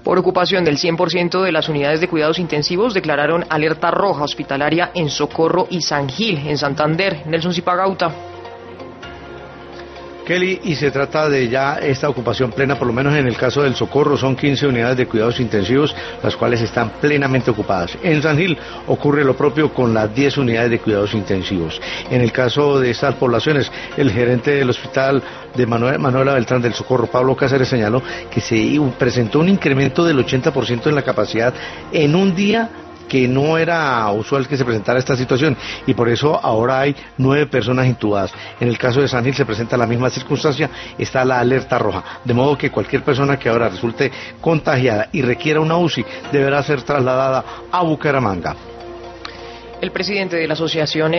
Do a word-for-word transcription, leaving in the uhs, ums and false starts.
Por ocupación del cien por ciento de las unidades de cuidados intensivos declararon alerta roja hospitalaria en Socorro y San Gil, en Santander. Nelson Zipagauta. Kelly, y se trata de ya esta ocupación plena, por lo menos en el caso del Socorro, son quince unidades de cuidados intensivos, las cuales están plenamente ocupadas. En San Gil ocurre lo propio con las diez unidades de cuidados intensivos. En el caso de estas poblaciones, el gerente del hospital de Manuel, Manuela Beltrán del Socorro, Pablo Cáceres, señaló que se presentó un incremento del ochenta por ciento en la capacidad en un día, que no era usual que se presentara esta situación, y por eso ahora hay nueve personas intubadas. En el caso de San Gil se presenta la misma circunstancia, está la alerta roja, de modo que cualquier persona que ahora resulte contagiada y requiera una U C I deberá ser trasladada a Bucaramanga. El presidente de la asociación